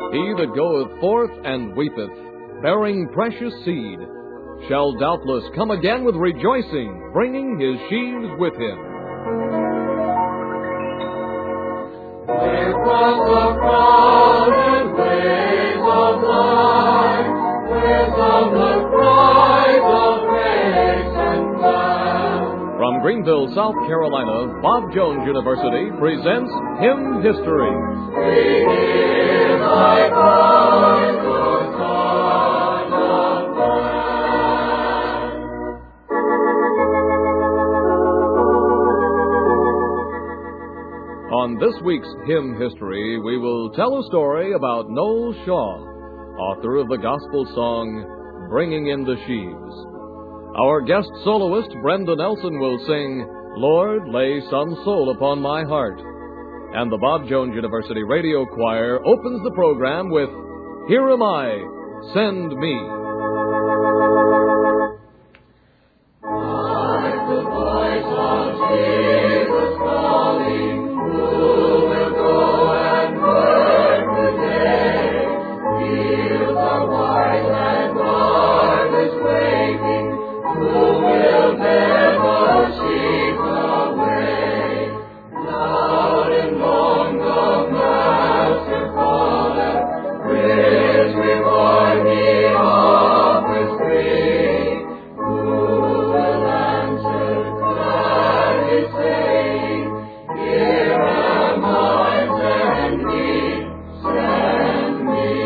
He that goeth forth and weepeth, bearing precious seed, shall doubtless come again with rejoicing, bringing his sheaves with him. From the crowded ways of life, from the cries of grace and glad. From Greenville, South Carolina, Bob Jones University presents Hymn History. We hear thy voice, O Son of Man. On this week's Hymn History, we will tell a story about Noel Shaw, author of the gospel song, Bringing in the Sheaves. Our guest soloist, Brenda Nelson, will sing, Lord, Lay Some Soul Upon My Heart. And the Bob Jones University Radio Choir opens the program with, Here Am I, Send Me. Like the voice of Jesus calling, who will go and work today? Fields are white and harvest waiting, who will bear the sheep away? Loud and long the Master calleth, rich reward he offers free. Who will answer gladly saying, Here am I, send me, send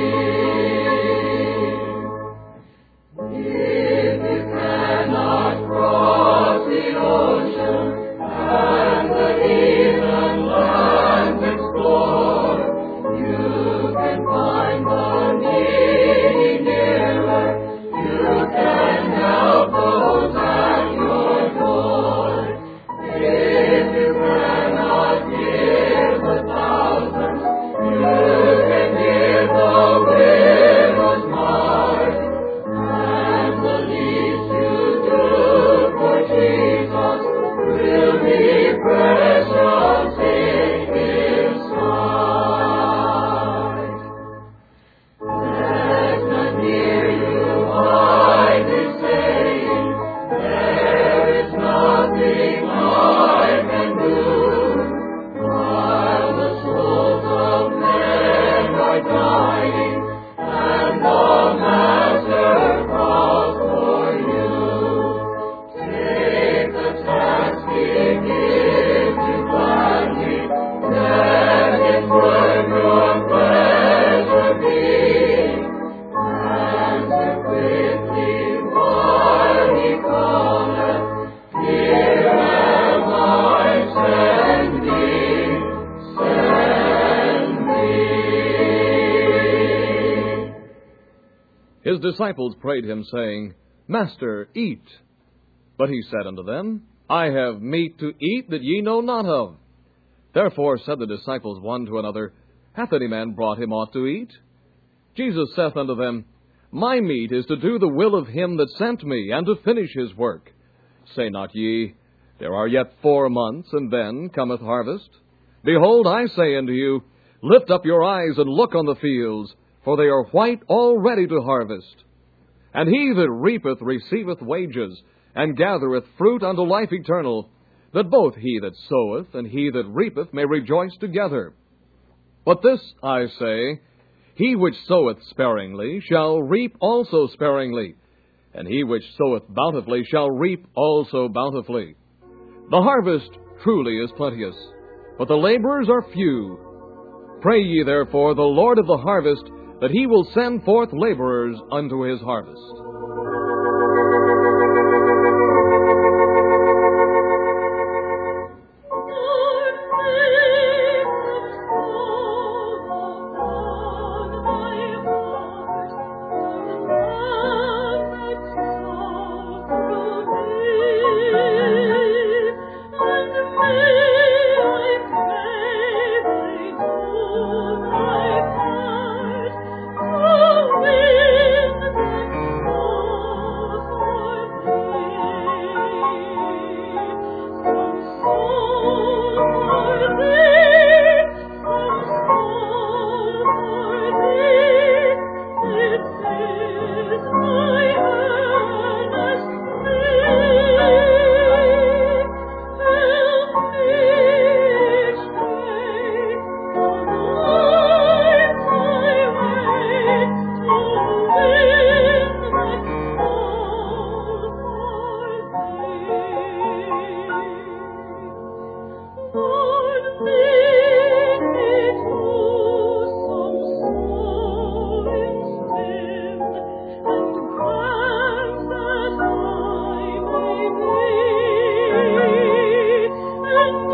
me. If you cannot cross the ocean and the heathen lands explore, you can find the needy nearer. You can help those at your door. If you cannot give 1,000, you can give the widow's mite. And the least you do for Jesus will be precious in His sight. Let none hear you idly saying, There is nothing I can do, while the souls of men are dying, and the Master calls for you. Take the task He gives you gladly, let His word your pleasure be. Answer quickly while He calleth, Here am I, send me, send me. His disciples prayed him, saying, Master, eat. But he said unto them, I have meat to eat that ye know not of. Therefore said the disciples one to another, Hath any man brought him aught to eat? Jesus saith unto them, My meat is to do the will of him that sent me, and to finish his work. Say not ye, There are yet 4 months, and then cometh harvest? Behold, I say unto you, Lift up your eyes and look on the fields, for they are white already to harvest. And he that reapeth receiveth wages, and gathereth fruit unto life eternal, that both he that soweth and he that reapeth may rejoice together. But this I say, He which soweth sparingly shall reap also sparingly, and he which soweth bountifully shall reap also bountifully. The harvest truly is plenteous, but the laborers are few. Pray ye therefore the Lord of the harvest, that he will send forth laborers unto his harvest. Oh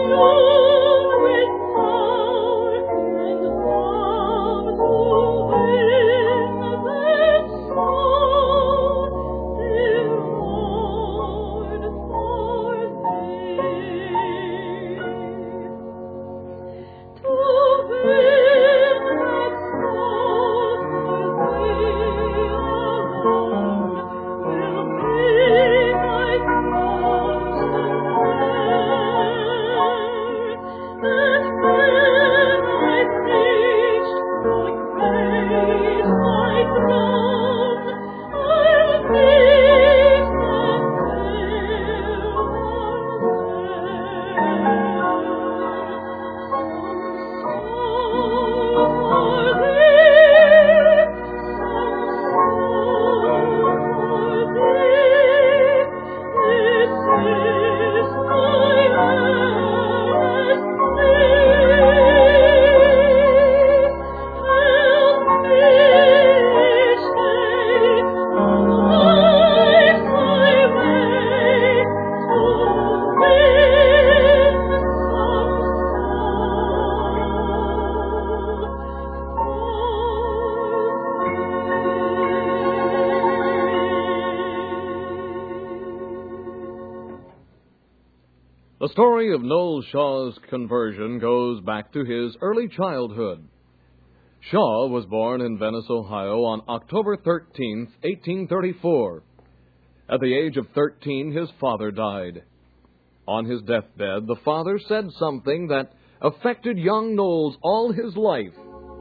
The story of Noel Shaw's conversion goes back to his early childhood. Shaw was born in Venice, Ohio on October 13, 1834. At the age of 13, his father died. On his deathbed, the father said something that affected young Noel all his life.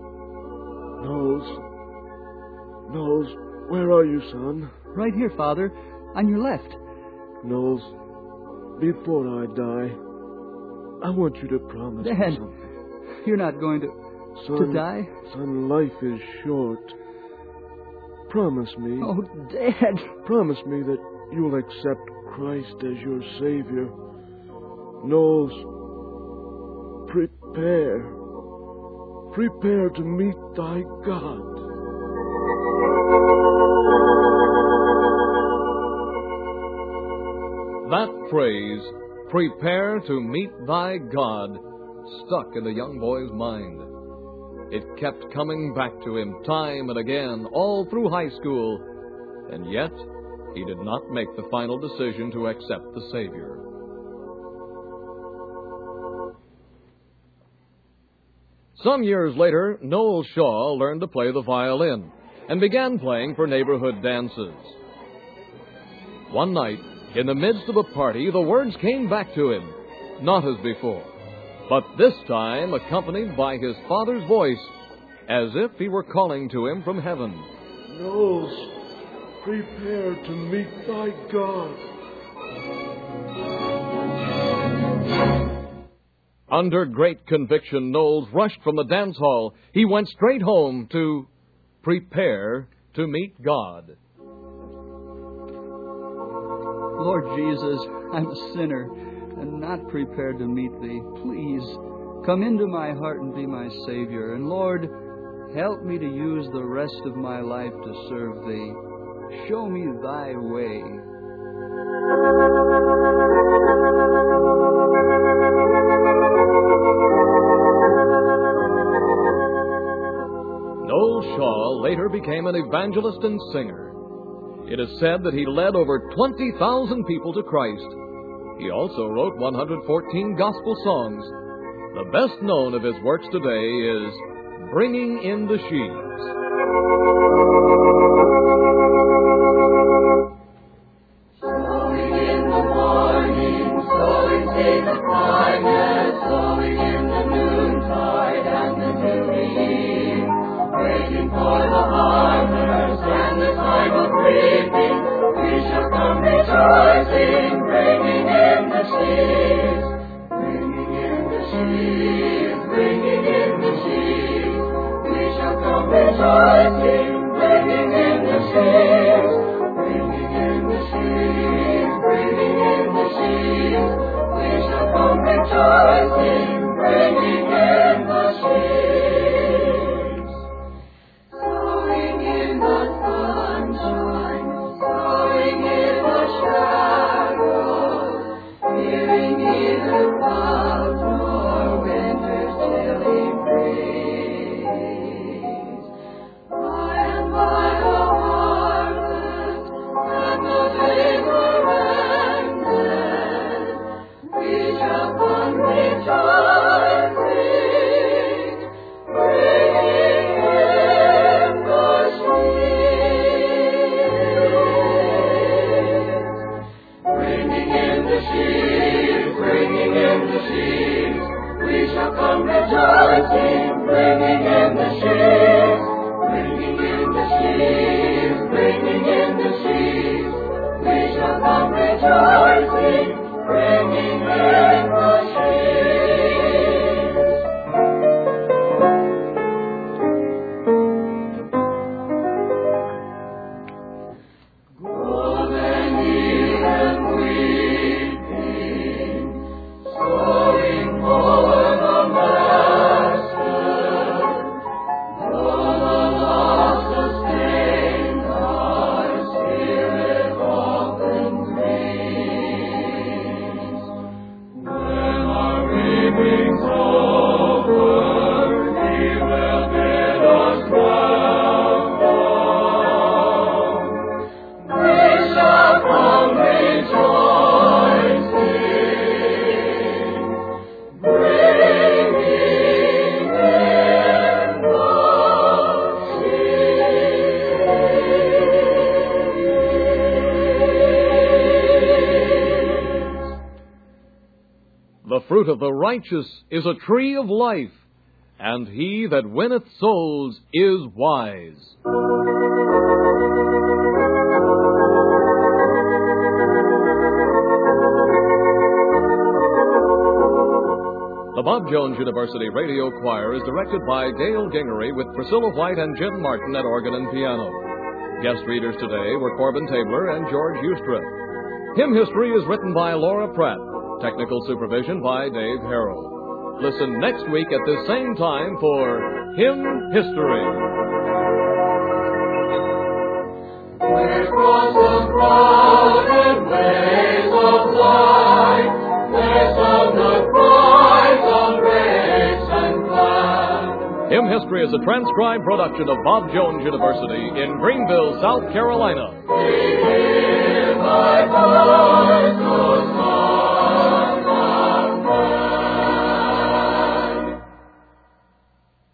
Noel, where are you, son? Right here, Father, on your left. Noel, before I die, I want you to promise me Dad, something. You're not going to die? Son, life is short. Promise me. Oh, Dad. Promise me that you'll accept Christ as your Savior. Noel, prepare. Prepare to meet thy God. That phrase, prepare to meet thy God, stuck in the young boy's mind. It kept coming back to him time and again, all through high school, and yet he did not make the final decision to accept the Savior. Some years later, Noel Shaw learned to play the violin and began playing for neighborhood dances. One night, in the midst of a party, the words came back to him, not as before, but this time accompanied by his father's voice, as if he were calling to him from heaven. Noel, prepare to meet thy God. Under great conviction, Noel rushed from the dance hall. He went straight home to prepare to meet God. Lord Jesus, I'm a sinner and not prepared to meet Thee. Please, come into my heart and be my Savior. And Lord, help me to use the rest of my life to serve Thee. Show me Thy way. Noel Shaw later became an evangelist and singer. It is said that he led over 20,000 people to Christ. He also wrote 114 gospel songs. The best known of his works today is Bringing in the Sheaves. Sowing in the morning, sowing seeds of kindness, sowing in the noontide and the noonday eve, waiting for the harvest and the time of reaping, we shall come rejoicing, bringing in the sheaves, bringing in the sheaves, bringing in the sheaves, we shall come rejoicing, bringing in the sheaves, bringing in the sheaves, bringing in the sheaves, we shall come rejoicing, bringing in the sheaves. Sowing in the sunshine, sowing in the shadows, hearing in the clouds sheaves. We shall come rejoicing, bringing in the sheaves, bringing in the sheaves, bringing in the sheaves. We shall come rejoicing, bringing in the sheaves. Golden Eden weeping, sowing for the Master. Though the loss sustained, our spirit often grieves. When our weeping's over, He will bid us welcome. We shall come rejoicing, bringing in the sheaves. The fruit of the righteous is a tree of life, and he that winneth souls is wise. The Bob Jones University Radio Choir is directed by Dale Gingery with Priscilla White and Jim Martin at organ and piano. Guest readers today were Corbin Tabler and George Eustrip. Hymn History is written by Laura Pratt. Technical supervision by Dave Harrell. Listen next week at this same time for Hymn History. Across the crowded ways of life, they sound the cries of grace and glad. Hymn History is a transcribed production of Bob Jones University in Greenville, South Carolina.